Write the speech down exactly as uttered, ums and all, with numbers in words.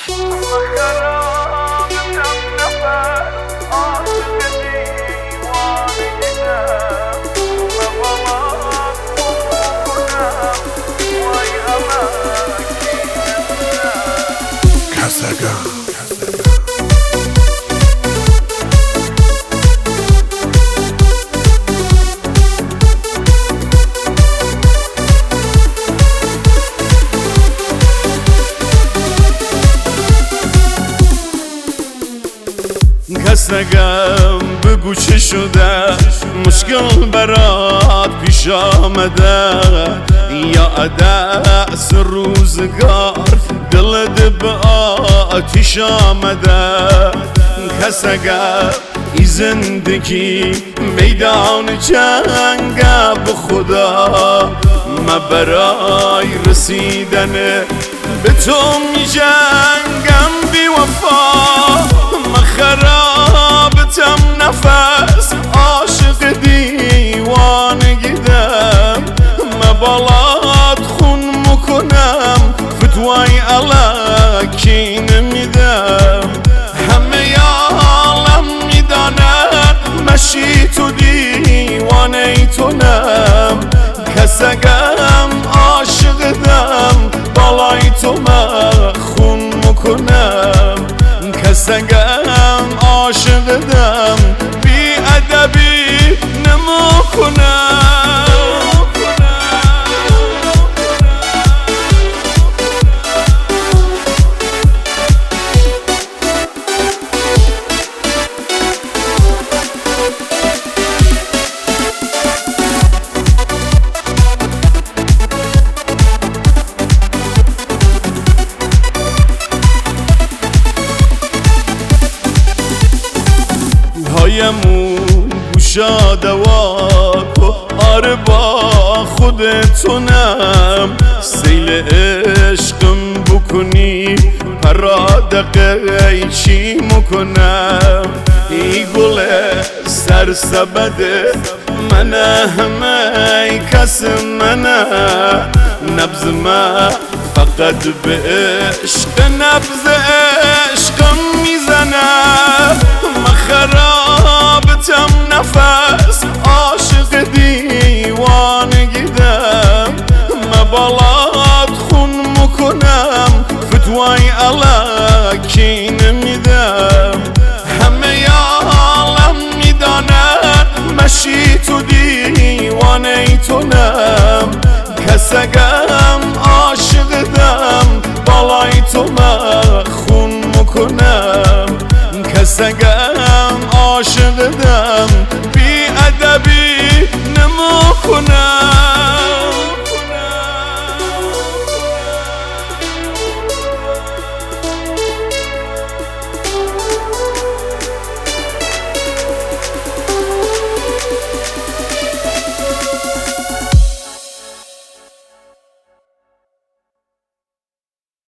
کسگم بگو چه شده، مشکل برات پیش آمده، یا عدس روزگار دلت به آتیش آمده. کسگم ای زندگی میدان جنگ، به خدا من برای رسیدن به تو می جنگم. بی وفا من خرابتم، نفس عاشق دیوانگیدم. من بالات خون میکنم، فتوای الکی نمیدم. همه عالم میدانن مشی تو دیوانه تونم. کسگم عاشقدم، بالای تو من خون میکنم. کسگم عاشقدم، بی ادبی نمیکنم. هایمون گشاده و آره با خودتونم. سیل عشقم بکنی پرادقه چی میکنم. ای گل سرسبده منه، همه کس منه. نبض من فقط به عشق، نبض عشقم میزنه. من خرابتم، نفس عاشق دیوانگیدم. من بالات خون میکنم، فتوای الکی نمیدم. همه عالم میدانن مشی تو دیوانه تونم. کسگم عاشقدم، بالای تو من خون میکنم. کسگم عاشق